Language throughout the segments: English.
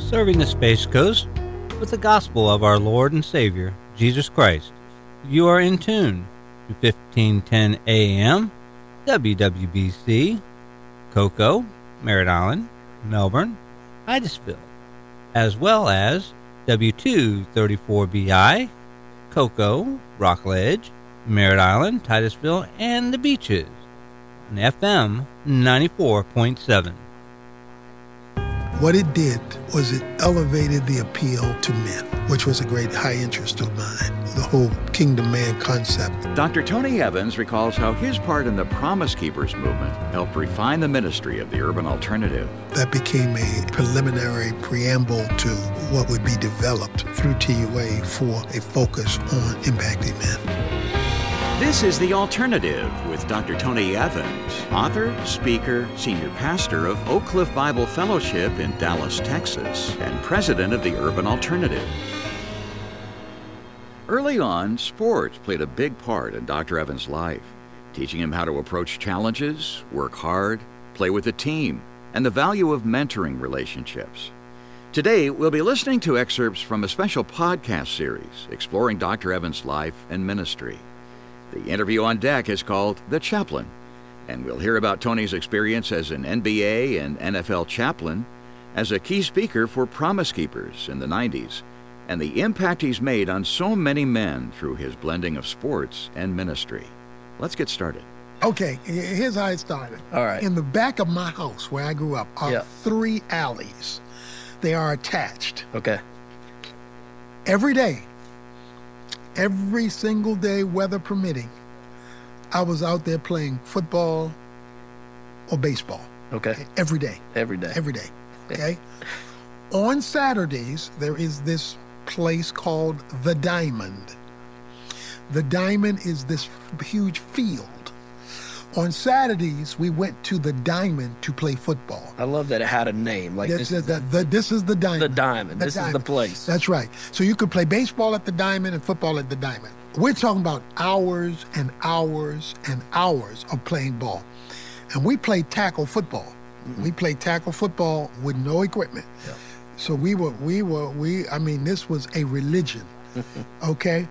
serving the Space Coast with the gospel of our Lord and Savior, Jesus Christ. You are in tune to 1510 AM, WWBC, Cocoa, Merritt Island, Melbourne, Titusville, as well as W234BI, Cocoa, Rockledge, Merritt Island, Titusville, and the Beaches, on FM 94.7. What it did was it elevated the appeal to men, which was a great high interest of mine, the whole kingdom man concept. Dr. Tony Evans recalls how his part in the Promise Keepers movement helped refine the ministry of the urban alternative. That became a preliminary preamble to what would be developed through TUA for a focus on impacting men. This is The Alternative with Dr. Tony Evans, author, speaker, senior pastor of Oak Cliff Bible Fellowship in Dallas, Texas, and president of the Urban Alternative. Early on, sports played a big part in Dr. Evans' life, teaching him how to approach challenges, work hard, play with a team, and the value of mentoring relationships. Today, we'll be listening to excerpts from a special podcast series exploring Dr. Evans' life and ministry. The interview on deck is called The Chaplain, and we'll hear about Tony's experience as an NBA and NFL chaplain, as a key speaker for Promise Keepers in the 90s, and the impact he's made on so many men through his blending of sports and ministry. Let's get started. Okay, here's how it started. All right. In the back of my house where I grew up are 3 alleys. They are attached. Okay. Every day, every single day, weather permitting, I was out there playing football or baseball. Okay. Every day. Every day. Every day. Okay. On Saturdays, there is this place called The Diamond. The Diamond is this huge field. On Saturdays, we went to The Diamond to play football. I love that it had a name. Like this is the Diamond. The Diamond. This is the place. That's right. So you could play baseball at The Diamond and football at The Diamond. We're talking about hours and hours and hours of playing ball. And we played tackle football. Mm-hmm. We played tackle football with no equipment. Yeah. So this was a religion. Okay?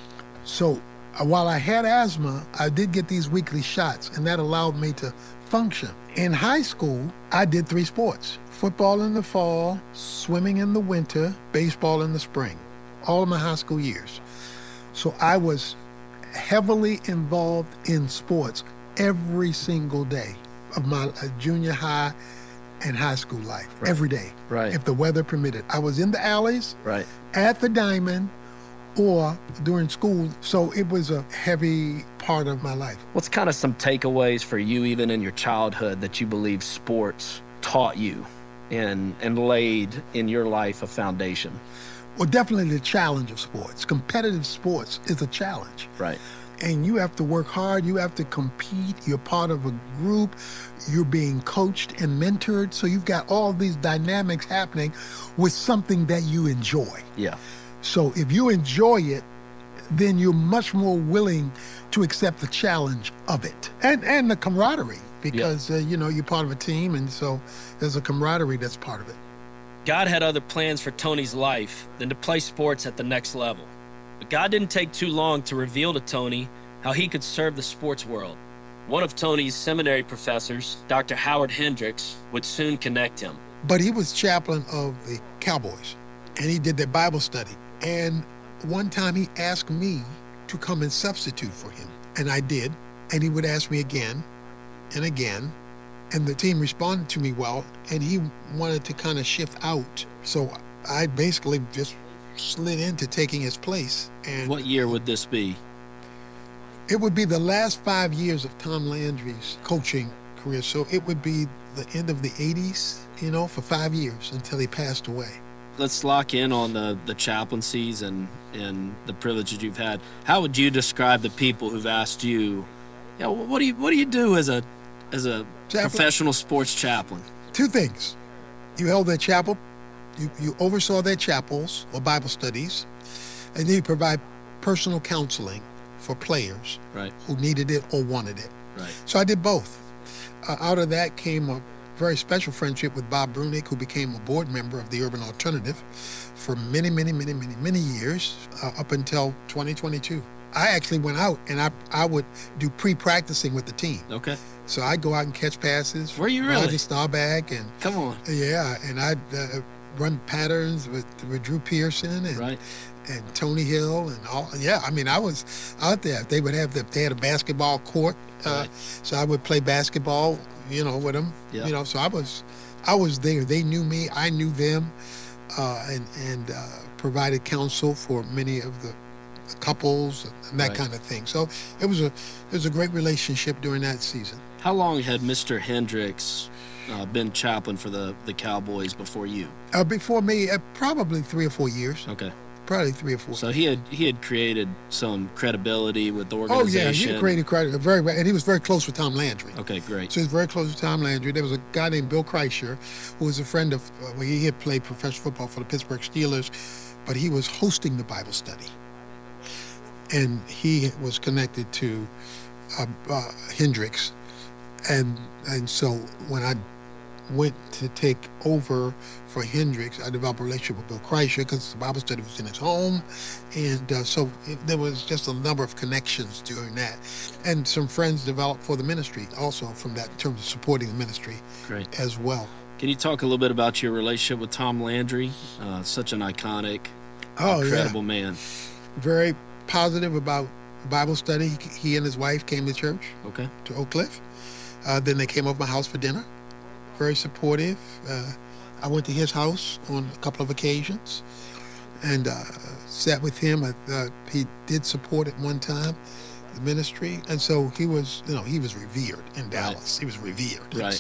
So while I had asthma, I did get these weekly shots, and that allowed me to function. In high school, I did 3 sports: football in the fall, swimming in the winter, baseball in the spring, all of my high school years. So I was heavily involved in sports every single day of my junior high and high school life, right. Every day, right. If the weather permitted. I was in the alleys, right, at the Diamond, or during school, so it was a heavy part of my life. What's kind of some takeaways for you, even in your childhood, that you believe sports taught you and laid in your life a foundation? Well, definitely the challenge of sports. Competitive sports is a challenge. Right. And you have to work hard, you have to compete, you're part of a group, you're being coached and mentored, so you've got all these dynamics happening with something that you enjoy. Yeah. So if you enjoy it, then you're much more willing to accept the challenge of it. And the camaraderie, because, you're part of a team, and so there's a camaraderie that's part of it. God had other plans for Tony's life than to play sports at the next level. But God didn't take too long to reveal to Tony how he could serve the sports world. One of Tony's seminary professors, Dr. Howard Hendricks, would soon connect him. But he was chaplain of the Cowboys, and he did their Bible study. And one time he asked me to come and substitute for him, and I did. And he would ask me again and again, and the team responded to me well, and he wanted to kind of shift out. So I basically just slid into taking his place. And what year would this be? It would be the last 5 years of Tom Landry's coaching career. So it would be the end of the 80s, for 5 years until he passed away. Let's lock in on the chaplaincies and the privileges you've had. How would you describe the people who've asked you, what do you do as a professional sports chaplain? 2 things. You held their chapel, you oversaw their chapels or Bible studies, and then you provide personal counseling for players right. who needed it or wanted it. Right. So I did both. Out of that came a very special friendship with Bob Brunick, who became a board member of the Urban Alternative for many, many, many, many, many years, up until 2022. I actually went out and I would do pre-practicing with the team. Okay. So I'd go out and catch passes. Were you really? Roger Staubach and Come on. yeah, and I'd run patterns with Drew Pearson and Right. and Tony Hill and all. Yeah, I mean, I was out there. They had a basketball court, Right. so I would play basketball, with them. Yeah. So I was there. They knew me. I knew them, and provided counsel for many of the couples and that Right. kind of thing. So it was a great relationship during that season. How long had Mr. Hendricks been chaplain for the Cowboys before you? Before me, probably 3 or 4 years. Okay. Probably 3 or 4. So he had created some credibility with the Oh yeah, organization. he created credit and he was very close with Tom Landry. Okay, great. So he was very close with Tom Landry. There was a guy named Bill Kreischer, who was a friend of. He had played professional football for the Pittsburgh Steelers, but he was hosting the Bible study, and he was connected to Hendricks, and so when I went to take over for Hendricks, I developed a relationship with Bill Kreischer because the Bible study was in his home, and there was just a number of connections during that, and some friends developed for the ministry also from that in terms of supporting the ministry Great. as well. Can you talk a little bit about your relationship with Tom Landry? Such an iconic, Oh, incredible man. Very positive about Bible study. He and his wife came to church, Okay. to Oak Cliff. Then they came over my house for dinner. Very supportive. I went to his house on a couple of occasions and sat with him. He did support at one time the ministry, and so he was revered in Dallas. He was revered. Right.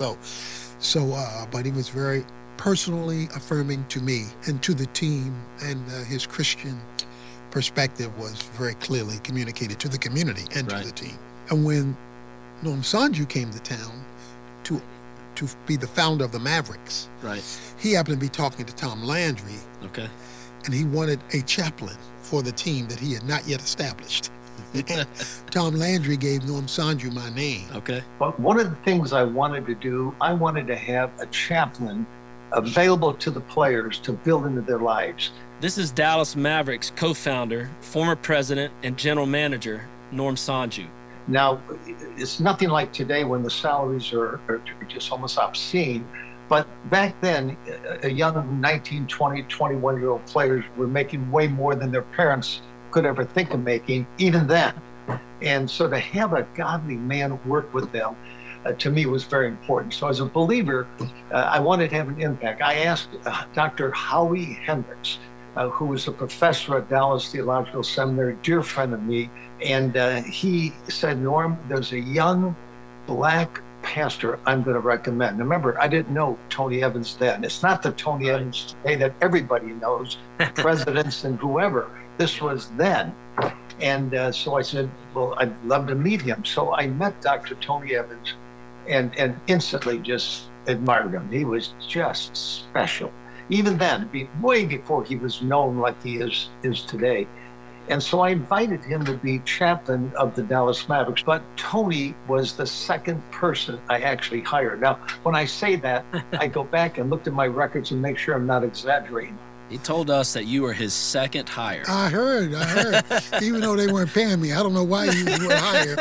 And but he was very personally affirming to me and to the team, and his Christian perspective was very clearly communicated to the community and Right. to the team. And when Norm Sonju came to town to be the founder of the Mavericks, Right. he happened to be talking to Tom Landry, Okay. and he wanted a chaplain for the team that he had not yet established. And Tom Landry gave Norm Sonju my name. Okay. But one of the things I wanted to do, I wanted to have a chaplain available to the players to build into their lives. This is Dallas Mavericks co-founder, former president, and general manager, Norm Sonju. Now, it's nothing like today when the salaries are just almost obscene. But back then, a young 19, 20, 21-year-old players were making way more than their parents could ever think of making, even then. And so to have a godly man work with them, to me, was very important. So as a believer, I wanted to have an impact. I asked Dr. Howie Hendricks, who was a professor at Dallas Theological Seminary, dear friend of me, and he said, Norm, there's a young black pastor I'm going to recommend. Remember, I didn't know Tony Evans then. It's not the Tony Evans today that everybody knows, presidents and whoever. This was then. And so I said, well, I'd love to meet him. So I met Dr. Tony Evans and instantly just admired him. He was just special. Even then, way before he was known like he is today. And so I invited him to be chaplain of the Dallas Mavericks, but Tony was the second person I actually hired. Now, when I say that, I go back and looked at my records and make sure I'm not exaggerating. He told us that you were his second hire. I heard. Even though they weren't paying me, I don't know why you were hired,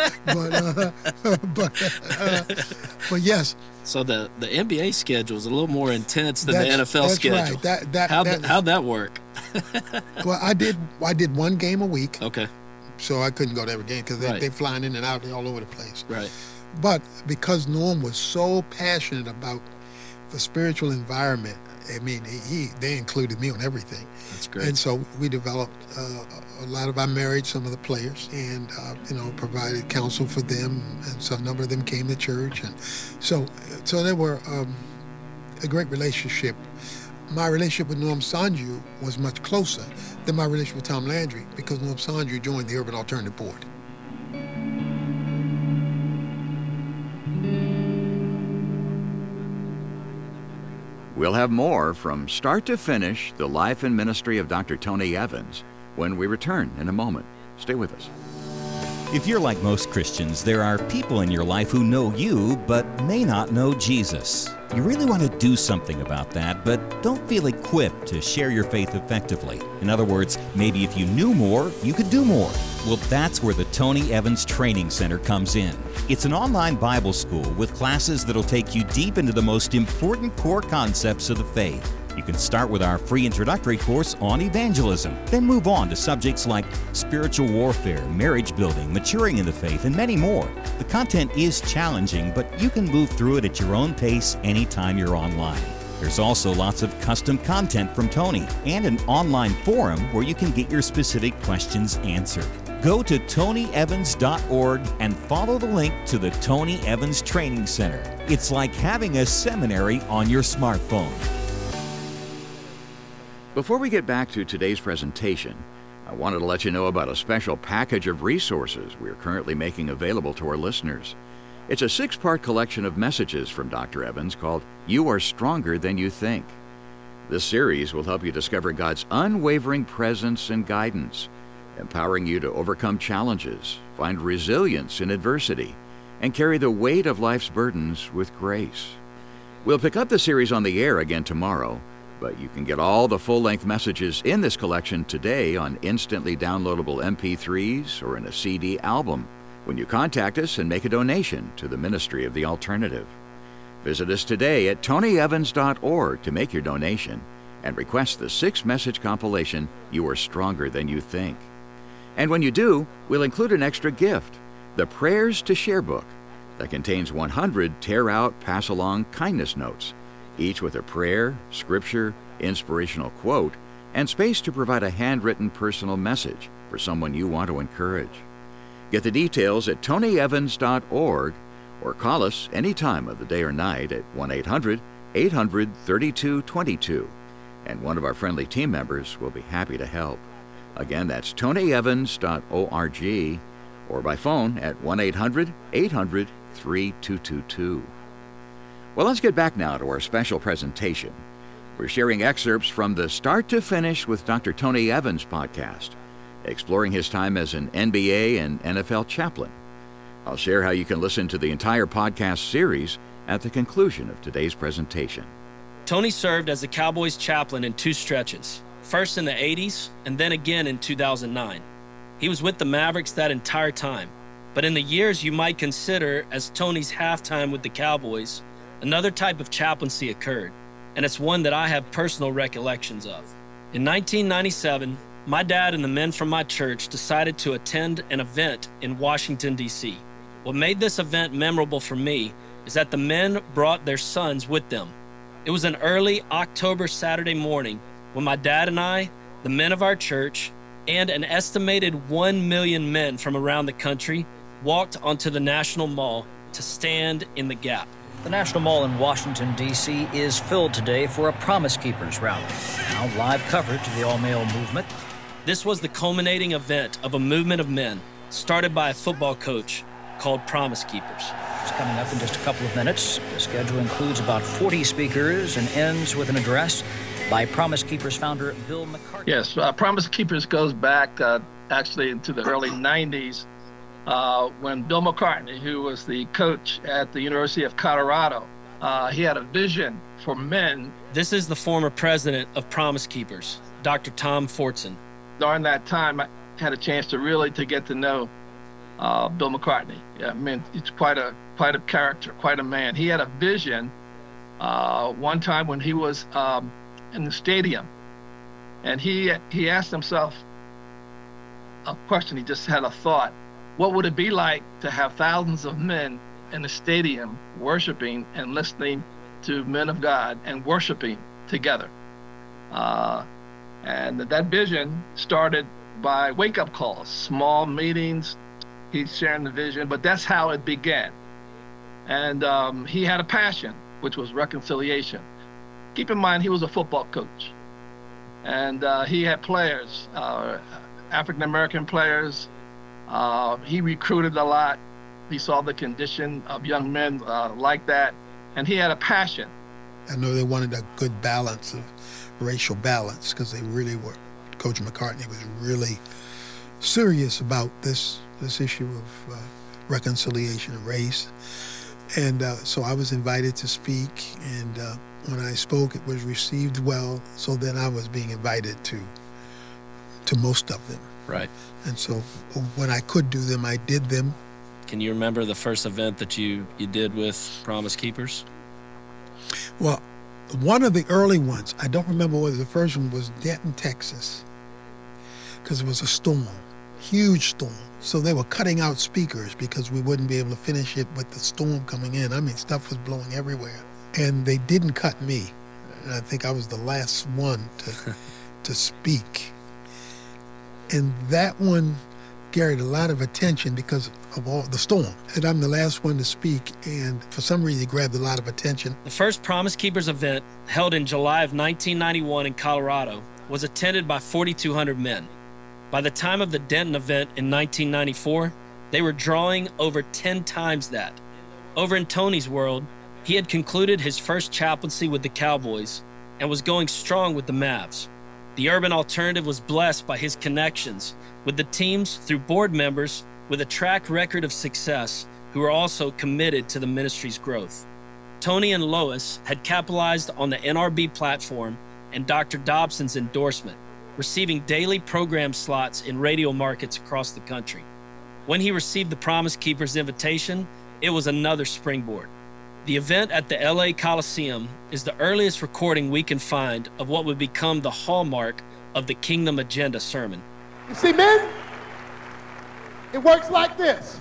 but yes. So the NBA schedule is a little more intense than the NFL that's schedule. Right. How'd that work? Well, I did one game a week, Okay. so I couldn't go to every game because Right. they're flying in and out, they're all over the place. Right. But because Norm was so passionate about the spiritual environment, I mean, they included me on everything. That's great. And so we developed a lot of. I married some of the players, and provided counsel for them, and so a number of them came to church, and so there were a great relationship. My relationship with Norm Sonju was much closer than my relationship with Tom Landry because Norm Sonju joined the Urban Alternative Board. We'll have more from start to finish, the life and ministry of Dr. Tony Evans, when we return in a moment. Stay with us. If you're like most Christians, there are people in your life who know you but may not know Jesus. You really want to do something about that, but don't feel equipped to share your faith effectively. In other words, maybe if you knew more, you could do more. Well, that's where the Tony Evans Training Center comes in. It's an online Bible school with classes that'll take you deep into the most important core concepts of the faith. You can start with our free introductory course on evangelism, then move on to subjects like spiritual warfare, marriage building, maturing in the faith, and many more. The content is challenging, but you can move through it at your own pace anytime you're online. There's also lots of custom content from Tony and an online forum where you can get your specific questions answered. Go to tonyevans.org and follow the link to the Tony Evans Training Center. It's like having a seminary on your smartphone. Before we get back to today's presentation, I wanted to let you know about a special package of resources we are currently making available to our listeners. It's a 6-part collection of messages from Dr. Evans called You Are Stronger Than You Think. This series will help you discover God's unwavering presence and guidance, empowering you to overcome challenges, find resilience in adversity, and carry the weight of life's burdens with grace. We'll pick up the series on the air again tomorrow, but you can get all the full-length messages in this collection today on instantly downloadable MP3s or in a CD album when you contact us and make a donation to the Ministry of the Alternative. Visit us today at tonyevans.org to make your donation and request the 6-message compilation, You Are Stronger Than You Think. And when you do, we'll include an extra gift, the Prayers to Share book, that contains 100 tear-out, pass-along kindness notes, each with a prayer, scripture, inspirational quote, and space to provide a handwritten personal message for someone you want to encourage. Get the details at tonyevans.org or call us any time of the day or night at 1-800-800-3222, and one of our friendly team members will be happy to help. Again, that's tonyevans.org or by phone at 1-800-800-3222. Well, let's get back now to our special presentation. We're sharing excerpts from the Start to Finish with Dr. Tony Evans podcast, exploring his time as an NBA and NFL chaplain. I'll share how you can listen to the entire podcast series at the conclusion of today's presentation. Tony served as a Cowboys chaplain in 2 stretches, first in the 80s and then again in 2009. He was with the Mavericks that entire time, but in the years you might consider as Tony's halftime with the Cowboys, another type of chaplaincy occurred, and it's one that I have personal recollections of. In 1997, my dad and the men from my church decided to attend an event in Washington, D.C. What made this event memorable for me is that the men brought their sons with them. It was an early October Saturday morning when my dad and I, the men of our church, and an estimated 1 million men from around the country walked onto the National Mall to stand in the gap. The National Mall in Washington, D.C. is filled today for a Promise Keepers rally. Now live coverage of the all-male movement. This was the culminating event of a movement of men started by a football coach called Promise Keepers. It's coming up in just a couple of minutes. The schedule includes about 40 speakers and ends with an address by Promise Keepers founder Bill McCartney. Yes, Promise Keepers goes back actually into the early 90s when Bill McCartney, who was the coach at the University of Colorado, he had a vision for men. This is the former president of Promise Keepers, Dr. Tom Fortson. During that time, I had a chance to really get to know Bill McCartney. Yeah, I mean, he's quite a character, quite a man. He had a vision one time when he was in the stadium, and he asked himself a question. He just had a thought. What would it be like to have thousands of men in the stadium worshiping and listening to men of God and worshiping together? And that vision started by wake-up calls, small meetings. He's sharing the vision, but that's how it began. And he had a passion, which was reconciliation. Keep in mind, he was a football coach. And he had players, African-American players. He recruited a lot. He saw the condition of young men like that, and he had a passion. I know they wanted a good balance of racial balance because they really were. Coach McCartney was really serious about this issue of reconciliation of race. And so I was invited to speak, and when I spoke, it was received well. So then I was being invited to most of them. Right. And so when I could do them, I did them. Can you remember the first event that you did with Promise Keepers? Well, one of the early ones, I don't remember whether the first one was Denton, Texas, because it was a storm, huge storm. So they were cutting out speakers because we wouldn't be able to finish it with the storm coming in. I mean, stuff was blowing everywhere. And they didn't cut me. And I think I was the last one to speak. And that one carried a lot of attention because of all the storm. And I'm the last one to speak, and for some reason it grabbed a lot of attention. The first Promise Keepers event, held in July of 1991 in Colorado, was attended by 4,200 men. By the time of the Denton event in 1994, they were drawing over 10 times that. Over in Tony's world, he had concluded his first chaplaincy with the Cowboys and was going strong with the Mavs. The Urban Alternative was blessed by his connections with the teams through board members with a track record of success who were also committed to the ministry's growth. Tony and Lois had capitalized on the NRB platform and Dr. Dobson's endorsement, receiving daily program slots in radio markets across the country. When he received the Promise Keepers invitation, it was another springboard. The event at the LA Coliseum is the earliest recording we can find of what would become the hallmark of the Kingdom Agenda sermon. You see, men, it works like this.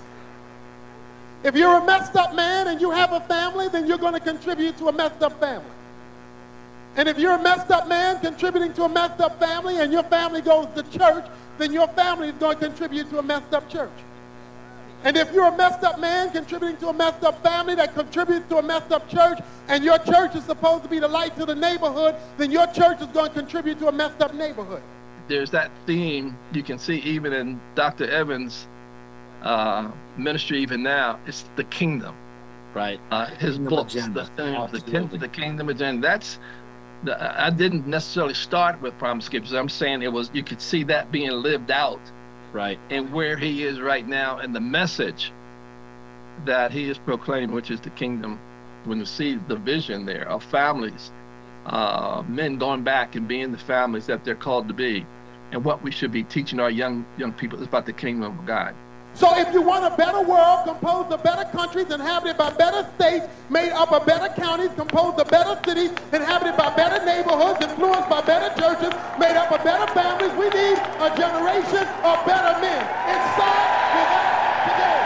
If you're a messed up man and you have a family, then you're going to contribute to a messed up family. And if you're a messed up man contributing to a messed up family and your family goes to church, then your family is going to contribute to a messed up church. And if you're a messed up man contributing to a messed up family that contributes to a messed up church, and your church is supposed to be the light to the neighborhood, then your church is going to contribute to a messed up neighborhood. There's that theme you can see even in Dr. Evans' ministry even now. It's the kingdom. Right. His books, the kingdom agenda. I didn't necessarily start with Promise Keepers. I'm saying you could see that being lived out. Right. And where he is right now and the message that he is proclaiming, which is the kingdom. When you see the vision there of families, men going back and being the families that they're called to be, and what we should be teaching our young people is about the kingdom of God. So if you want a better world composed of better countries inhabited by better states, made up of better counties, composed of better cities, inhabited by better neighborhoods, influenced by better churches, made up of better families, we need a generation of better men. Inside, without, today.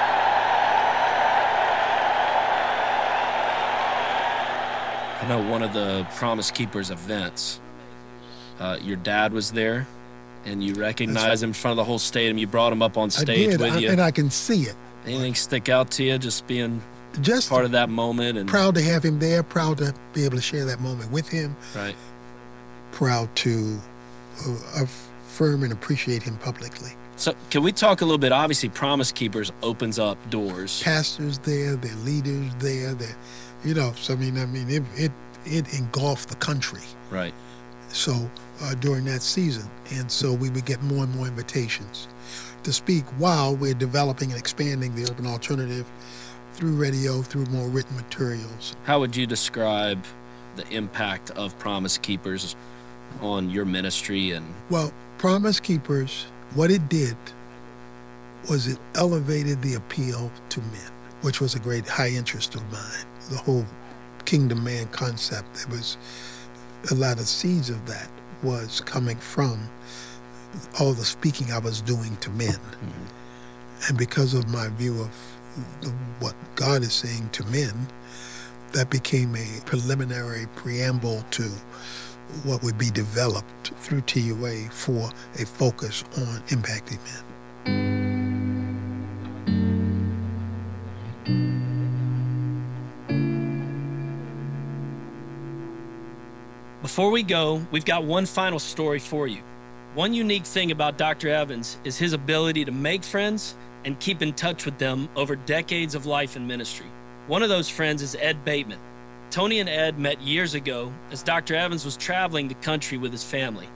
I know one of the Promise Keepers events, your dad was there, and you recognized him in front of the whole stadium. You brought him up on stage with you. And I can see it. Anything stick out to you, just being part of that moment? And proud to have him there, proud to be able to share that moment with him. Right. Proud to affirm and appreciate him publicly. So can we talk a little bit? Obviously, Promise Keepers opens up doors. Pastors there, their leaders there, so I mean, it engulfed the country. Right. So during that season, and so we would get more and more invitations to speak while we're developing and expanding the Urban Alternative through radio, through more written materials. How would you describe the impact of Promise Keepers on your ministry? Well, Promise Keepers, what it did was it elevated the appeal to men, which was a great high interest of mine. The whole kingdom man concept, there was a lot of seeds of that was coming from all the speaking I was doing to men. Mm-hmm. And because of my view of what God is saying to men, that became a preliminary preamble to what would be developed through TUA for a focus on impacting men. Before we go, we've got one final story for you. One unique thing about Dr. Evans is his ability to make friends and keep in touch with them over decades of life and ministry. One of those friends is Ed Bateman. Tony and Ed met years ago as Dr. Evans was traveling the country with his family.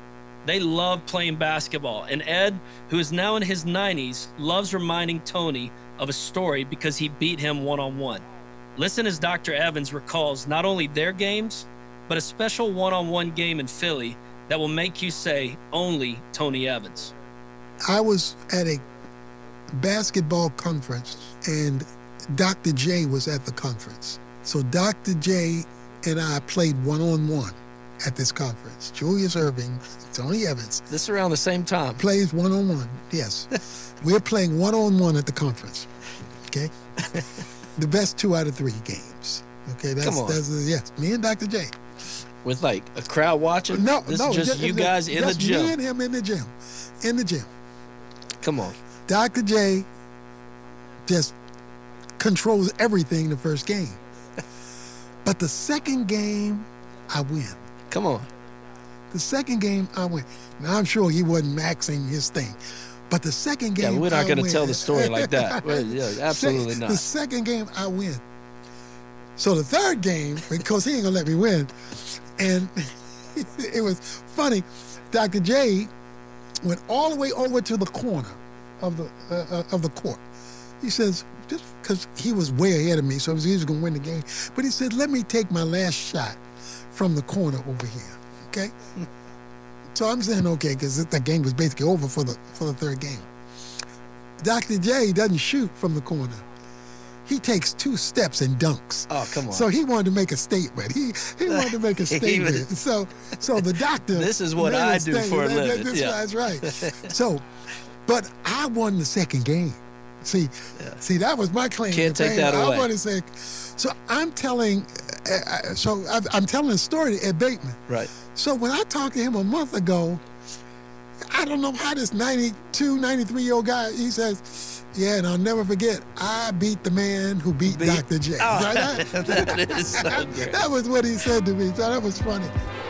They love playing basketball. And Ed, who is now in his 90s, loves reminding Tony of a story because he beat him one-on-one. Listen as Dr. Evans recalls not only their games, but a special one-on-one game in Philly that will make you say, only Tony Evans. I was at a basketball conference, and Dr. J was at the conference. So Dr. J and I played one-on-one at this conference. Julius Erving, Tony Evans. This around the same time. Plays one-on-one, yes. We're playing one-on-one at the conference, okay? The best 2 out of 3 games, okay? Come on. Yes, me and Dr. J. With like a crowd watching? No, this is just you guys in the gym. Me and him in the gym. In the gym. Come on. Dr. J just controls everything the first game. But the second game, I win. Come on. The second game, I win. Now, I'm sure he wasn't maxing his thing. But the second game, yeah, we're not going to tell the story like that. Yeah, absolutely not. The second game, I win. So the third game, because he ain't going to let me win, and it was funny, Dr. J went all the way over to the corner of the court. He says, just because he was way ahead of me, so he was going to win the game. But he said, let me take my last shot from the corner over here, okay? So I'm saying, okay, because the game was basically over for the third game. Dr. J doesn't shoot from the corner. He takes 2 steps and dunks. Oh, come on. So he wanted to make a statement. He wanted to make a statement. So the doctor... This is what I do for a living. That's right. So, but I won the second game. See, that was my claim. Can't take that away. I want to say, so I'm telling a story to Ed Bateman. Right. So when I talked to him a month ago, I don't know how this 92, 93-year-old guy, he says, yeah, and I'll never forget, I beat the man who beat Dr. J. Oh, right? that is so great. That was what he said to me, so that was funny.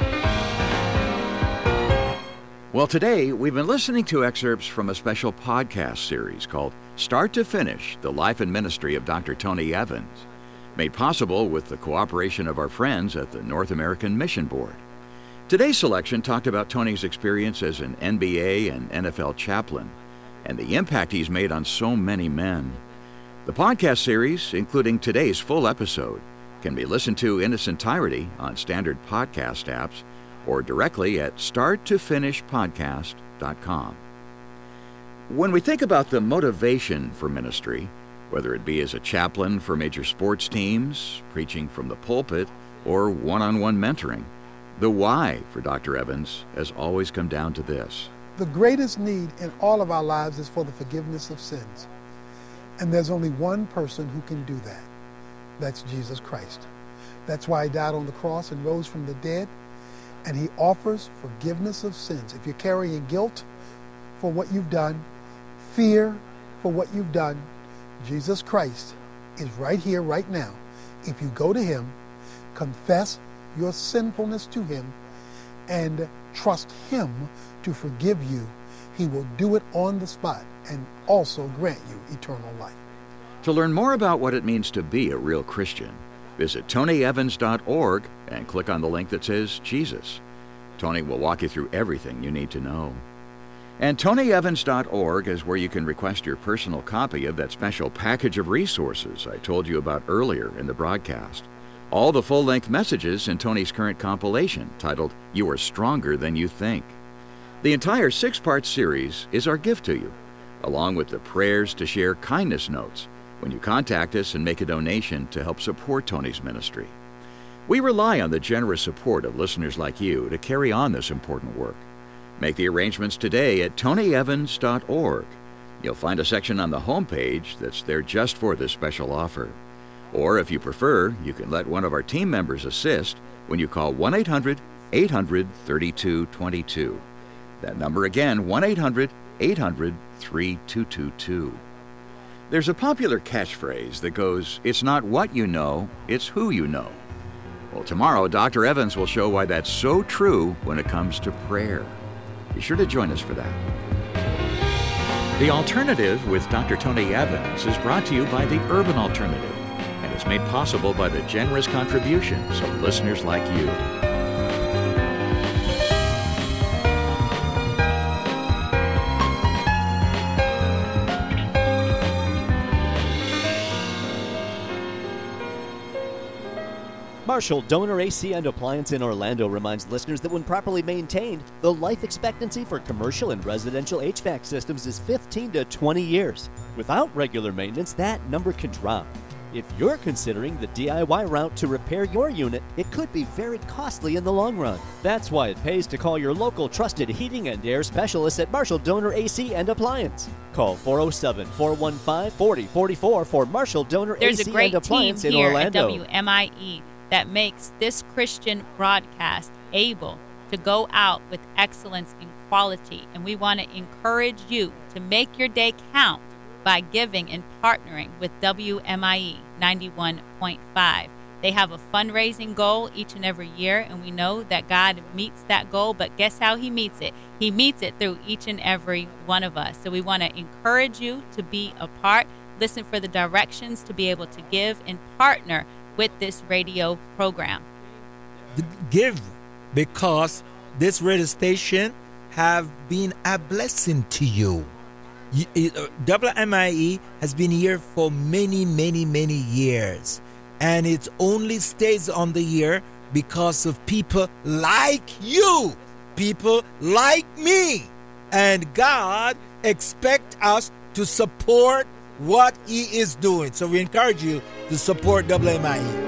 Well, today we've been listening to excerpts from a special podcast series called Start to Finish, The Life and Ministry of Dr. Tony Evans, made possible with the cooperation of our friends at the North American Mission Board. Today's selection talked about Tony's experience as an NBA and NFL chaplain and the impact he's made on so many men. The podcast series, including today's full episode, can be listened to in its entirety on standard podcast apps or directly at starttofinishpodcast.com. When we think about the motivation for ministry, whether it be as a chaplain for major sports teams, preaching from the pulpit, or one-on-one mentoring, the why for Dr. Evans has always come down to this. The greatest need in all of our lives is for the forgiveness of sins. And there's only one person who can do that. That's Jesus Christ. That's why he died on the cross and rose from the dead. And he offers forgiveness of sins. If you're carrying guilt for what you've done, fear for what you've done, Jesus Christ is right here, right now. If you go to him, confess your sinfulness to him, and trust him to forgive you, he will do it on the spot and also grant you eternal life. To learn more about what it means to be a real Christian, visit tonyevans.org and click on the link that says Jesus. Tony will walk you through everything you need to know. And tonyevans.org is where you can request your personal copy of that special package of resources I told you about earlier in the broadcast. All the full-length messages in Tony's current compilation titled You Are Stronger Than You Think. The entire 6-part series is our gift to you, along with the prayers to share kindness notes when you contact us and make a donation to help support Tony's ministry. We rely on the generous support of listeners like you to carry on this important work. Make the arrangements today at tonyevans.org. You'll find a section on the homepage that's there just for this special offer. Or if you prefer, you can let one of our team members assist when you call 1-800-800-3222. That number again, 1-800-800-3222. There's a popular catchphrase that goes, "It's not what you know, it's who you know." Well, tomorrow, Dr. Evans will show why that's so true when it comes to prayer. Be sure to join us for that. The Alternative with Dr. Tony Evans is brought to you by the Urban Alternative and is made possible by the generous contributions of listeners like you. Marshall Donor AC and Appliance in Orlando reminds listeners that when properly maintained, the life expectancy for commercial and residential HVAC systems is 15 to 20 years. Without regular maintenance, that number can drop. If you're considering the DIY route to repair your unit, it could be very costly in the long run. That's why it pays to call your local trusted heating and air specialists at Marshall Donor AC and Appliance. Call 407-415-4044 for Marshall Donor AC and Appliance in Orlando. There's a great team here at WMIE that makes this Christian broadcast able to go out with excellence and quality, and we want to encourage you to make your day count by giving and partnering with WMIE 91.5. They have a fundraising goal each and every year, and we know that God meets that goal, but guess how He meets it? He meets it through each and every one of us. So we want to encourage you to be a part, listen for the directions to be able to give and partner with this radio program. Give, because this radio station have been a blessing to you. WMIE has been here for many, many, many years, and it only stays on the air because of people like you, people like me, and God expects us to support what He is doing. So we encourage you to support WMIE.